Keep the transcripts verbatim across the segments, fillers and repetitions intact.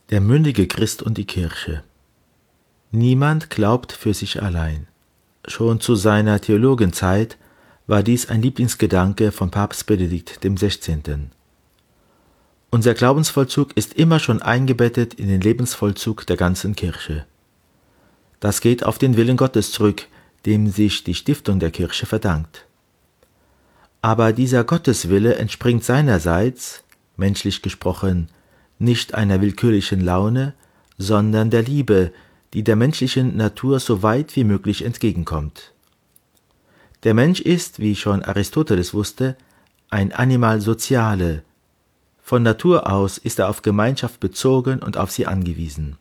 Der mündige Christ und die Kirche. Niemand glaubt für sich allein. Schon zu seiner Theologenzeit war dies ein Lieblingsgedanke von Papst Benedikt dem Sechzehnten. Unser Glaubensvollzug ist immer schon eingebettet in den Lebensvollzug der ganzen Kirche. Das geht auf den Willen Gottes zurück, dem sich die Stiftung der Kirche verdankt. Aber dieser Gotteswille entspringt seinerseits, menschlich gesprochen, nicht einer willkürlichen Laune, sondern der Liebe, die der menschlichen Natur so weit wie möglich entgegenkommt. Der Mensch ist, wie schon Aristoteles wusste, ein Animal sociale. Von Natur aus ist er auf Gemeinschaft bezogen und auf sie angewiesen.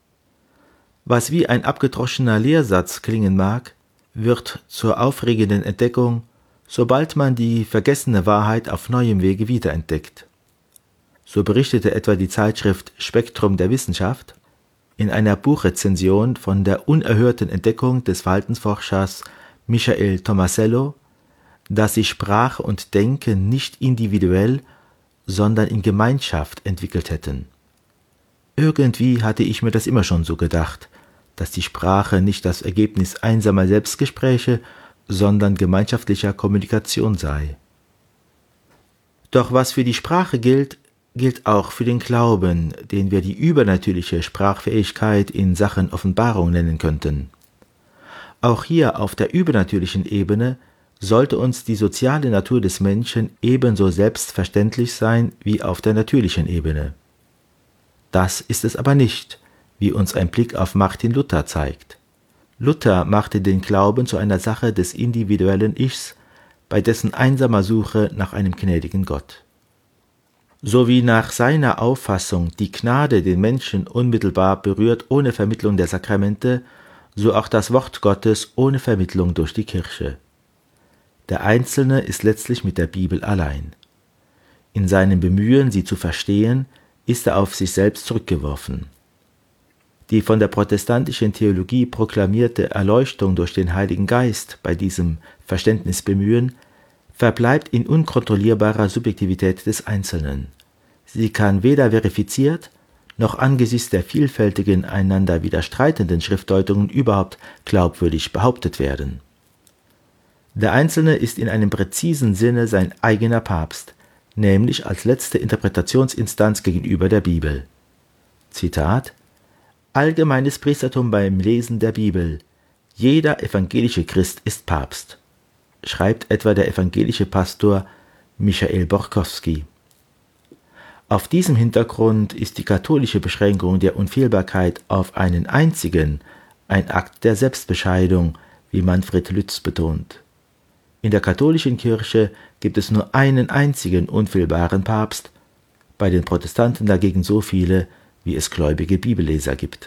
Was wie ein abgedroschener Lehrsatz klingen mag, wird zur aufregenden Entdeckung, sobald man die vergessene Wahrheit auf neuem Wege wiederentdeckt. So berichtete etwa die Zeitschrift Spektrum der Wissenschaft in einer Buchrezension von der unerhörten Entdeckung des Verhaltensforschers Michael Tomasello, dass sich Sprache und Denken nicht individuell, sondern in Gemeinschaft entwickelt hätten. Irgendwie hatte ich mir das immer schon so gedacht, dass die Sprache nicht das Ergebnis einsamer Selbstgespräche, sondern gemeinschaftlicher Kommunikation sei. Doch was für die Sprache gilt, gilt auch für den Glauben, den wir die übernatürliche Sprachfähigkeit in Sachen Offenbarung nennen könnten. Auch hier auf der übernatürlichen Ebene sollte uns die soziale Natur des Menschen ebenso selbstverständlich sein wie auf der natürlichen Ebene. Das ist es aber nicht, wie uns ein Blick auf Martin Luther zeigt. Luther machte den Glauben zu einer Sache des individuellen Ichs, bei dessen einsamer Suche nach einem gnädigen Gott. So wie nach seiner Auffassung die Gnade den Menschen unmittelbar berührt ohne Vermittlung der Sakramente, so auch das Wort Gottes ohne Vermittlung durch die Kirche. Der Einzelne ist letztlich mit der Bibel allein. In seinem Bemühen, sie zu verstehen, ist er auf sich selbst zurückgeworfen. Die von der protestantischen Theologie proklamierte Erleuchtung durch den Heiligen Geist bei diesem Verständnisbemühen verbleibt in unkontrollierbarer Subjektivität des Einzelnen. Sie kann weder verifiziert, noch angesichts der vielfältigen, einander widerstreitenden Schriftdeutungen überhaupt glaubwürdig behauptet werden. Der Einzelne ist in einem präzisen Sinne sein eigener Papst, nämlich als letzte Interpretationsinstanz gegenüber der Bibel. Zitat: Allgemeines Priestertum beim Lesen der Bibel. Jeder evangelische Christ ist Papst, schreibt etwa der evangelische Pastor Michael Borkowski. Auf diesem Hintergrund ist die katholische Beschränkung der Unfehlbarkeit auf einen einzigen ein Akt der Selbstbescheidung, wie Manfred Lütz betont. In der katholischen Kirche gibt es nur einen einzigen unfehlbaren Papst, bei den Protestanten dagegen so viele, wie es gläubige Bibelleser gibt.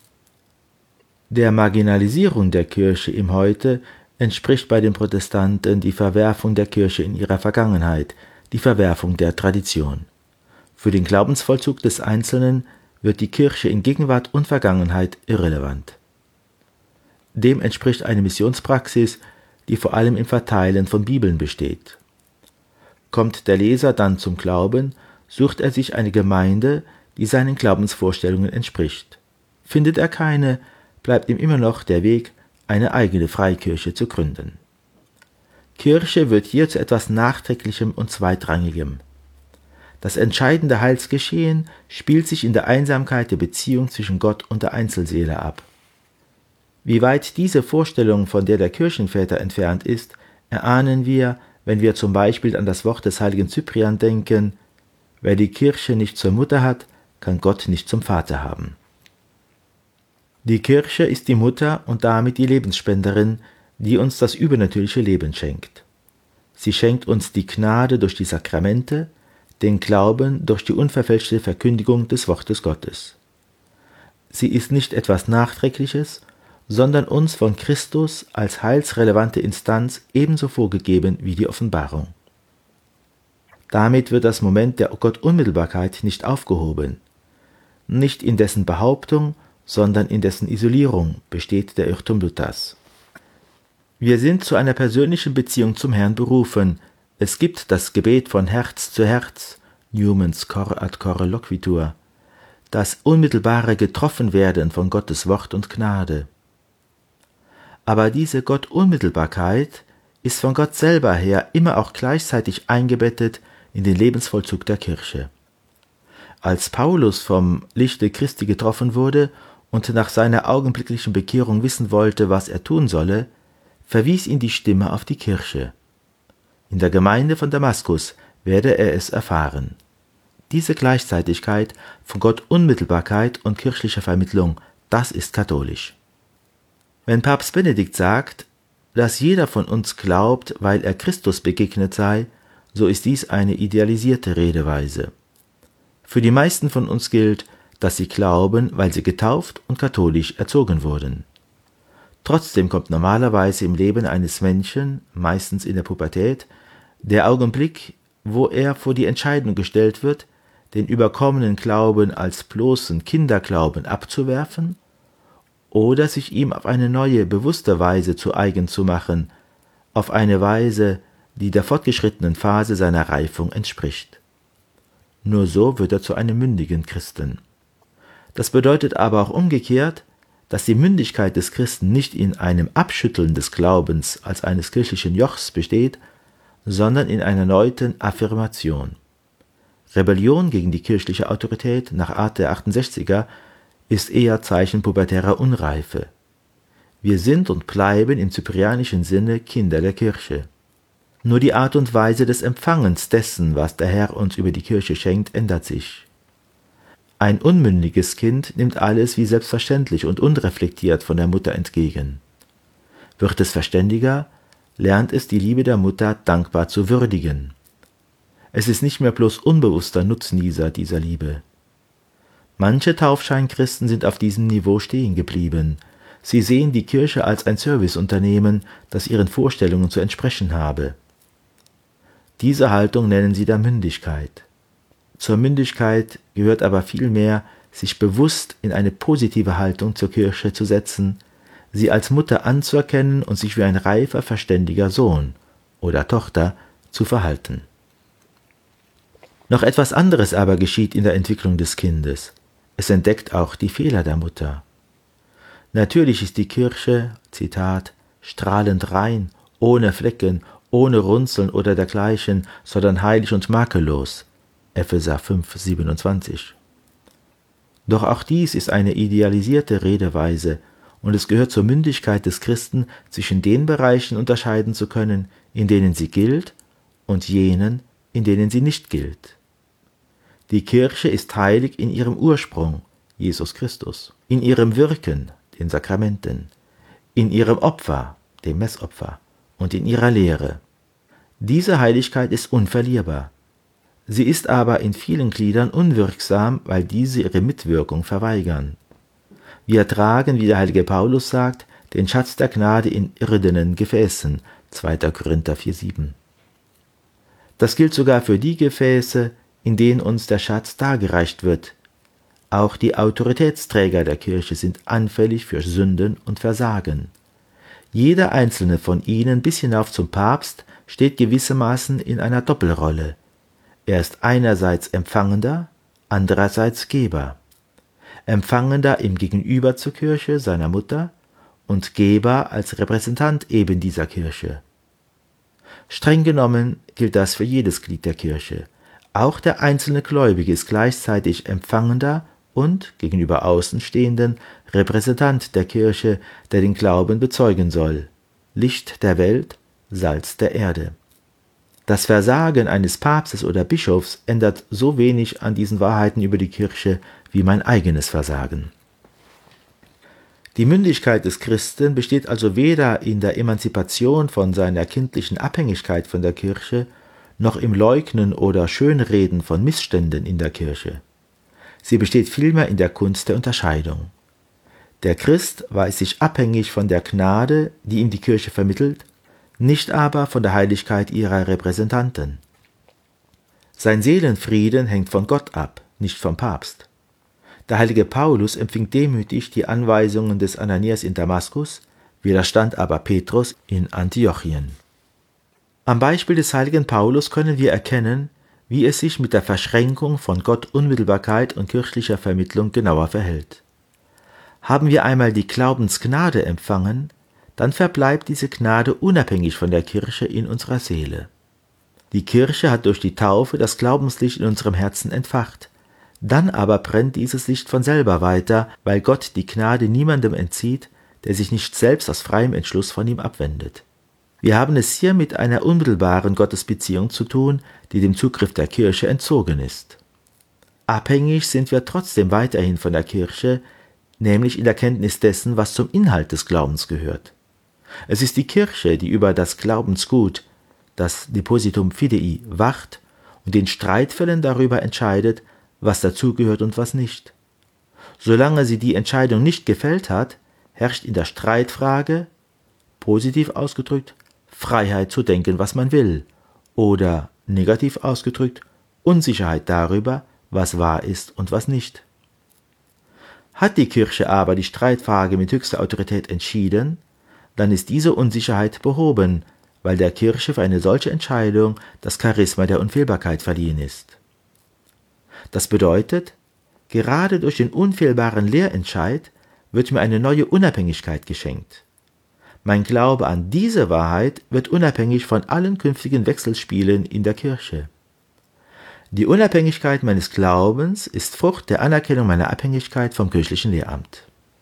Der Marginalisierung der Kirche im Heute entspricht bei den Protestanten die Verwerfung der Kirche in ihrer Vergangenheit, die Verwerfung der Tradition. Für den Glaubensvollzug des Einzelnen wird die Kirche in Gegenwart und Vergangenheit irrelevant. Dem entspricht eine Missionspraxis, die vor allem im Verteilen von Bibeln besteht. Kommt der Leser dann zum Glauben, sucht er sich eine Gemeinde, die seinen Glaubensvorstellungen entspricht. Findet er keine, bleibt ihm immer noch der Weg, eine eigene Freikirche zu gründen. Kirche wird hier zu etwas Nachträglichem und Zweitrangigem. Das entscheidende Heilsgeschehen spielt sich in der Einsamkeit der Beziehung zwischen Gott und der Einzelseele ab. Wie weit diese Vorstellung von der der Kirchenväter entfernt ist, erahnen wir, wenn wir zum Beispiel an das Wort des heiligen Cyprian denken: Wer die Kirche nicht zur Mutter hat, kann Gott nicht zum Vater haben. Die Kirche ist die Mutter und damit die Lebensspenderin, die uns das übernatürliche Leben schenkt. Sie schenkt uns die Gnade durch die Sakramente, den Glauben durch die unverfälschte Verkündigung des Wortes Gottes. Sie ist nicht etwas Nachträgliches, sondern uns von Christus als heilsrelevante Instanz ebenso vorgegeben wie die Offenbarung. Damit wird das Moment der Gottunmittelbarkeit nicht aufgehoben. Nicht in dessen Behauptung, sondern in dessen Isolierung besteht der Irrtum Luthers. Wir sind zu einer persönlichen Beziehung zum Herrn berufen. Es gibt das Gebet von Herz zu Herz, Newmans Cor ad Cor Loquitur. das unmittelbare Getroffenwerden von Gottes Wort und Gnade. Aber diese Gottunmittelbarkeit ist von Gott selber her immer auch gleichzeitig eingebettet in den Lebensvollzug der Kirche. Als Paulus vom Lichte Christi getroffen wurde und nach seiner augenblicklichen Bekehrung wissen wollte, was er tun solle, verwies ihn die Stimme auf die Kirche. In der Gemeinde von Damaskus werde er es erfahren. Diese Gleichzeitigkeit von Gottunmittelbarkeit und kirchlicher Vermittlung, das ist katholisch. Wenn Papst Benedikt sagt, dass jeder von uns glaubt, weil er Christus begegnet sei, so ist dies eine idealisierte Redeweise. Für die meisten von uns gilt, dass sie glauben, weil sie getauft und katholisch erzogen wurden. Trotzdem kommt normalerweise im Leben eines Menschen, meistens in der Pubertät, der Augenblick, wo er vor die Entscheidung gestellt wird, den überkommenen Glauben als bloßen Kinderglauben abzuwerfen oder sich ihm auf eine neue, bewusste Weise zu eigen zu machen, auf eine Weise, die der fortgeschrittenen Phase seiner Reifung entspricht. Nur so wird er zu einem mündigen Christen. Das bedeutet aber auch umgekehrt, dass die Mündigkeit des Christen nicht in einem Abschütteln des Glaubens als eines kirchlichen Jochs besteht, sondern in einer erneuten Affirmation. Rebellion gegen die kirchliche Autorität nach Art der achtundsechziger ist eher Zeichen pubertärer Unreife. Wir sind und bleiben im zyprianischen Sinne Kinder der Kirche. Nur die Art und Weise des Empfangens dessen, was der Herr uns über die Kirche schenkt, ändert sich. Ein unmündiges Kind nimmt alles wie selbstverständlich und unreflektiert von der Mutter entgegen. Wird es verständiger, lernt es die Liebe der Mutter dankbar zu würdigen. Es ist nicht mehr bloß unbewusster Nutznießer dieser Liebe. Manche Taufscheinchristen sind auf diesem Niveau stehen geblieben. Sie sehen die Kirche als ein Serviceunternehmen, das ihren Vorstellungen zu entsprechen habe. Diese Haltung nennen sie der Mündigkeit. Zur Mündigkeit gehört aber vielmehr, sich bewusst in eine positive Haltung zur Kirche zu setzen, sie als Mutter anzuerkennen und sich wie ein reifer, verständiger Sohn oder Tochter zu verhalten. Noch etwas anderes aber geschieht in der Entwicklung des Kindes. Es entdeckt auch die Fehler der Mutter. Natürlich ist die Kirche, Zitat, strahlend rein, ohne Flecken, ohne Runzeln oder dergleichen, sondern heilig und makellos. Epheser fünf, siebenundzwanzig. Doch auch dies ist eine idealisierte Redeweise, und es gehört zur Mündigkeit des Christen, zwischen den Bereichen unterscheiden zu können, in denen sie gilt, und jenen, in denen sie nicht gilt. Die Kirche ist heilig in ihrem Ursprung, Jesus Christus, in ihrem Wirken, den Sakramenten, in ihrem Opfer, dem Messopfer, und in ihrer Lehre. Diese Heiligkeit ist unverlierbar. Sie ist aber in vielen Gliedern unwirksam, weil diese ihre Mitwirkung verweigern. Wir tragen, wie der heilige Paulus sagt, den Schatz der Gnade in irdenen Gefäßen, zweiter Korinther vier, sieben. Das gilt sogar für die Gefäße, in denen uns der Schatz dargereicht wird. Auch die Autoritätsträger der Kirche sind anfällig für Sünden und Versagen. Jeder einzelne von ihnen bis hinauf zum Papst steht gewissermaßen in einer Doppelrolle. Er ist einerseits Empfangender, andererseits Geber. Empfangender im Gegenüber zur Kirche, seiner Mutter, und Geber als Repräsentant eben dieser Kirche. Streng genommen gilt das für jedes Glied der Kirche. Auch der einzelne Gläubige ist gleichzeitig Empfangender und, gegenüber Außenstehenden, Repräsentant der Kirche, der den Glauben bezeugen soll. Licht der Welt, Salz der Erde. Das Versagen eines Papstes oder Bischofs ändert so wenig an diesen Wahrheiten über die Kirche wie mein eigenes Versagen. Die Mündigkeit des Christen besteht also weder in der Emanzipation von seiner kindlichen Abhängigkeit von der Kirche, noch im Leugnen oder Schönreden von Missständen in der Kirche. Sie besteht vielmehr in der Kunst der Unterscheidung. Der Christ weiß sich abhängig von der Gnade, die ihm die Kirche vermittelt, nicht aber von der Heiligkeit ihrer Repräsentanten. Sein Seelenfrieden hängt von Gott ab, nicht vom Papst. Der heilige Paulus empfing demütig die Anweisungen des Ananias in Damaskus, widerstand aber Petrus in Antiochien. Am Beispiel des heiligen Paulus können wir erkennen, wie es sich mit der Verschränkung von Gottunmittelbarkeit und kirchlicher Vermittlung genauer verhält. Haben wir einmal die Glaubensgnade empfangen, dann verbleibt diese Gnade unabhängig von der Kirche in unserer Seele. Die Kirche hat durch die Taufe das Glaubenslicht in unserem Herzen entfacht. Dann aber brennt dieses Licht von selber weiter, weil Gott die Gnade niemandem entzieht, der sich nicht selbst aus freiem Entschluss von ihm abwendet. Wir haben es hier mit einer unmittelbaren Gottesbeziehung zu tun, die dem Zugriff der Kirche entzogen ist. Abhängig sind wir trotzdem weiterhin von der Kirche, nämlich in der Kenntnis dessen, was zum Inhalt des Glaubens gehört. Es ist die Kirche, die über das Glaubensgut, das Depositum Fidei, wacht und in Streitfällen darüber entscheidet, was dazugehört und was nicht. Solange sie die Entscheidung nicht gefällt hat, herrscht in der Streitfrage, positiv ausgedrückt, Freiheit zu denken, was man will, oder negativ ausgedrückt, Unsicherheit darüber, was wahr ist und was nicht. Hat die Kirche aber die Streitfrage mit höchster Autorität entschieden, dann ist diese Unsicherheit behoben, weil der Kirche für eine solche Entscheidung das Charisma der Unfehlbarkeit verliehen ist. Das bedeutet, gerade durch den unfehlbaren Lehrentscheid wird mir eine neue Unabhängigkeit geschenkt. Mein Glaube an diese Wahrheit wird unabhängig von allen künftigen Wechselspielen in der Kirche. Die Unabhängigkeit meines Glaubens ist Frucht der Anerkennung meiner Abhängigkeit vom kirchlichen Lehramt.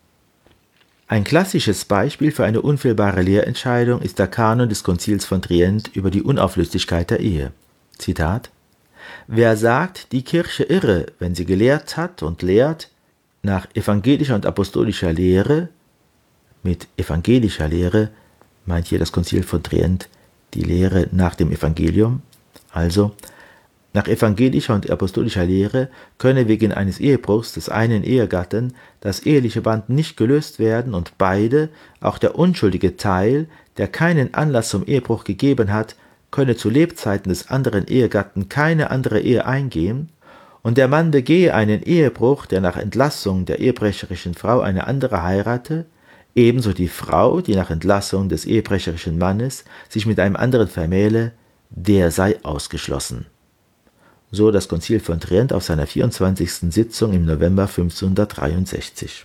Ein klassisches Beispiel für eine unfehlbare Lehrentscheidung ist der Kanon des Konzils von Trient über die Unauflöslichkeit der Ehe. Zitat: Wer sagt, die Kirche irre, wenn sie gelehrt hat und lehrt, nach evangelischer und apostolischer Lehre, mit evangelischer Lehre meint hier das Konzil von Trient die Lehre nach dem Evangelium, also nach evangelischer und apostolischer Lehre könne wegen eines Ehebruchs des einen Ehegatten das eheliche Band nicht gelöst werden und beide, auch der unschuldige Teil, der keinen Anlass zum Ehebruch gegeben hat, könne zu Lebzeiten des anderen Ehegatten keine andere Ehe eingehen, und der Mann begehe einen Ehebruch, der nach Entlassung der ehebrecherischen Frau eine andere heirate, ebenso die Frau, die nach Entlassung des ehebrecherischen Mannes sich mit einem anderen vermähle, der sei ausgeschlossen. So das Konzil von Trient auf seiner vierundzwanzigsten Sitzung im November fünfzehnhundertdreiundsechzig.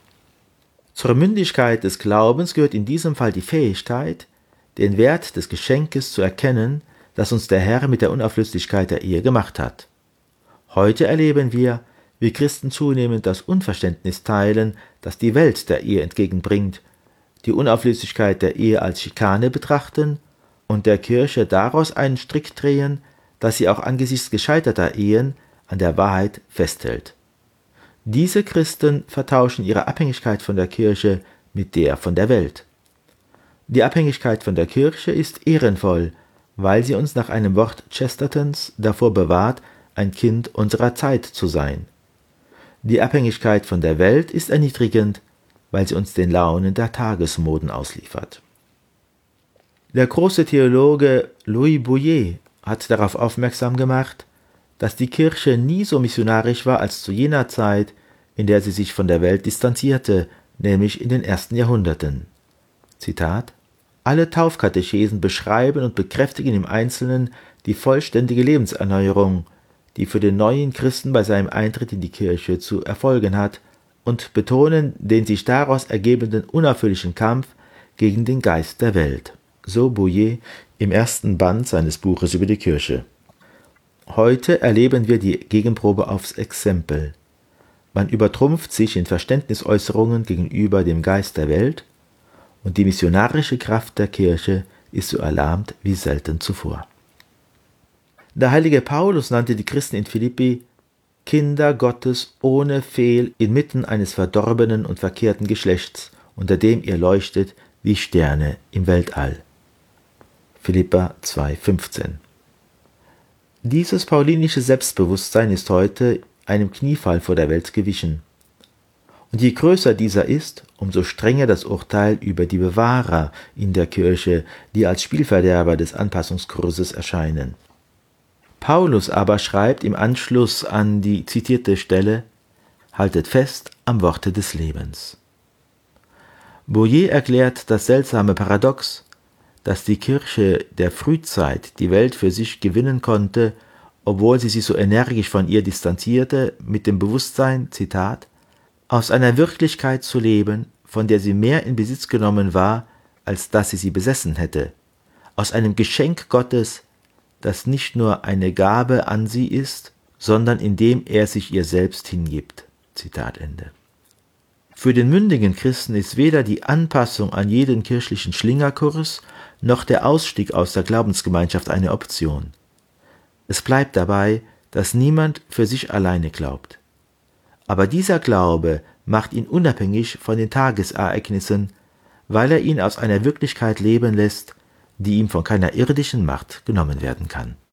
Zur Mündigkeit des Glaubens gehört in diesem Fall die Fähigkeit, den Wert des Geschenkes zu erkennen, das uns der Herr mit der Unauflöslichkeit der Ehe gemacht hat. Heute erleben wir, wie Christen zunehmend das Unverständnis teilen, das die Welt der Ehe entgegenbringt, die Unauflöslichkeit der Ehe als Schikane betrachten und der Kirche daraus einen Strick drehen, dass sie auch angesichts gescheiterter Ehen an der Wahrheit festhält. Diese Christen vertauschen ihre Abhängigkeit von der Kirche mit der von der Welt. Die Abhängigkeit von der Kirche ist ehrenvoll, weil sie uns nach einem Wort Chestertons davor bewahrt, ein Kind unserer Zeit zu sein. Die Abhängigkeit von der Welt ist erniedrigend, weil sie uns den Launen der Tagesmoden ausliefert. Der große Theologe Louis Bouyer hat darauf aufmerksam gemacht, dass die Kirche nie so missionarisch war als zu jener Zeit, in der sie sich von der Welt distanzierte, nämlich in den ersten Jahrhunderten. Zitat: Alle Taufkatechesen beschreiben und bekräftigen im Einzelnen die vollständige Lebenserneuerung, die für den neuen Christen bei seinem Eintritt in die Kirche zu erfolgen hat, und betonen den sich daraus ergebenden unaufhörlichen Kampf gegen den Geist der Welt. So Bouyer im ersten Band seines Buches über die Kirche. Heute erleben wir die Gegenprobe aufs Exempel. Man übertrumpft sich in Verständnisäußerungen gegenüber dem Geist der Welt, und die missionarische Kraft der Kirche ist so erlahmt wie selten zuvor. Der heilige Paulus nannte die Christen in Philippi Kinder Gottes ohne Fehl inmitten eines verdorbenen und verkehrten Geschlechts, unter dem ihr leuchtet wie Sterne im Weltall. Philipper zwei fünfzehn. Dieses paulinische Selbstbewusstsein ist heute einem Kniefall vor der Welt gewichen. Und je größer dieser ist, umso strenger das Urteil über die Bewahrer in der Kirche, die als Spielverderber des Anpassungskurses erscheinen. Paulus aber schreibt im Anschluss an die zitierte Stelle: Haltet fest am Worte des Lebens. Bouyer erklärt das seltsame Paradox, dass die Kirche der Frühzeit die Welt für sich gewinnen konnte, obwohl sie sich so energisch von ihr distanzierte, mit dem Bewusstsein, Zitat, aus einer Wirklichkeit zu leben, von der sie mehr in Besitz genommen war, als dass sie sie besessen hätte, aus einem Geschenk Gottes, das nicht nur eine Gabe an sie ist, sondern indem er sich ihr selbst hingibt. Zitat Ende. Für den mündigen Christen ist weder die Anpassung an jeden kirchlichen Schlingerkurs noch der Ausstieg aus der Glaubensgemeinschaft eine Option. Es bleibt dabei, dass niemand für sich alleine glaubt. Aber dieser Glaube macht ihn unabhängig von den Tagesereignissen, weil er ihn aus einer Wirklichkeit leben lässt, die ihm von keiner irdischen Macht genommen werden kann.